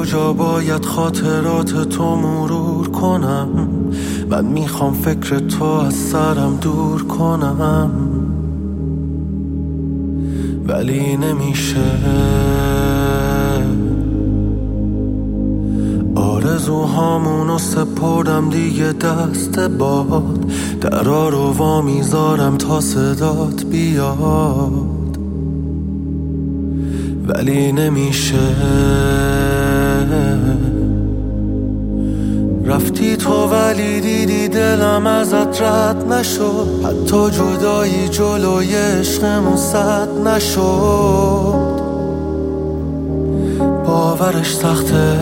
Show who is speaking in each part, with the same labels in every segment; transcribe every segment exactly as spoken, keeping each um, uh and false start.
Speaker 1: کجا باید خاطرات تو مرور کنم؟ من میخوام فکر تو از سرم دور کنم، ولی نمیشه. آرزوهامونو سپردم دیگه دست باد، درا رو وا میذارم تا صدات بیاد، ولی نمیشه. رفتی تو ولی دیدی دلم ازت رد نشد، حتی جدایی جلوی عشقمون سد نشد. باورش سخته،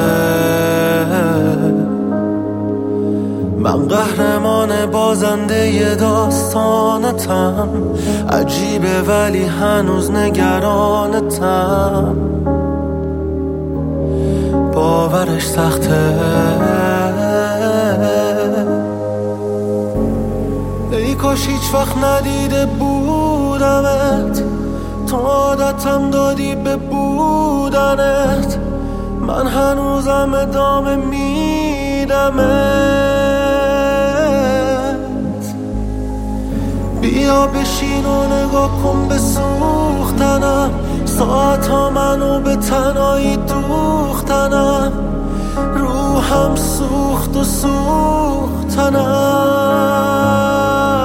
Speaker 1: من قهرمان بازنده ی داستانتم. عجیبه ولی هنوز نگرانتم. باورش سخته. ای کاش هیچ وقت ندیده بودمت، تو عادتم دادی به بودنت. من هنوزم ادامه میدمت. بیا بشین و نگاه کن به سوختنم، ساعت ها منو به تنهایی دوختنم. روحم سوخت و سوختنم.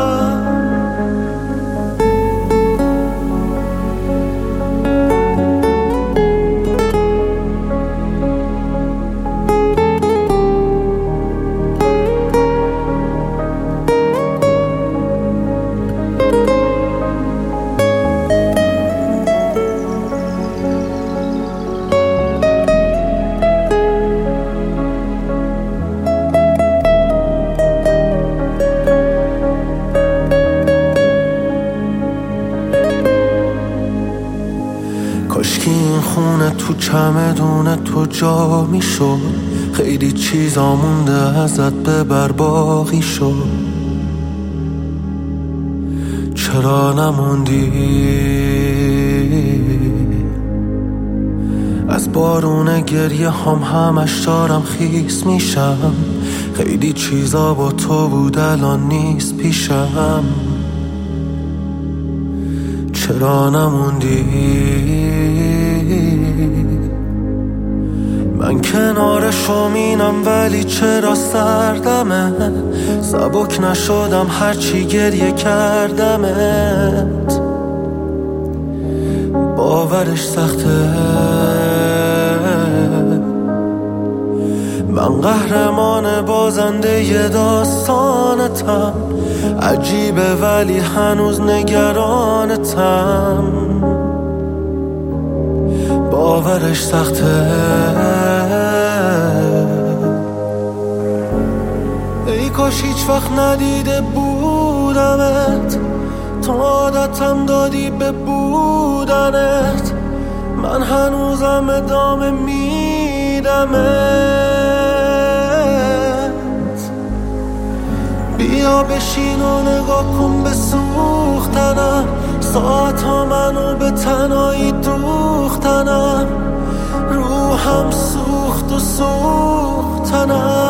Speaker 1: کاشکی این خونه تو چمدون تو جا میشد، خیلی چیزا مونده ازت ببر باقی شد. چرا نموندی؟ از بارون گریه هم همش دارم خیس میشم. خیلی چیزا با تو بود الان نیست پیشم. چرا نموندی؟ من کنار شومینم ولی چرا سردمه؟ سبک نشدم هرچی گریه کردمت. باورش سخته، من قهرمان بازنده ی داستانتم. عجیبه ولی هنوز نگرانتم. باورش سخته. ای کاش هیچ وقت ندیده بودمت، تو عادتم دادی به بودنت. من هنوزم ادامه میدمت. بیا بشین و نگاه کن به سوختنم، ساعت ها منو به تنهایی دوختنم. روحم سوخت و سوختنم.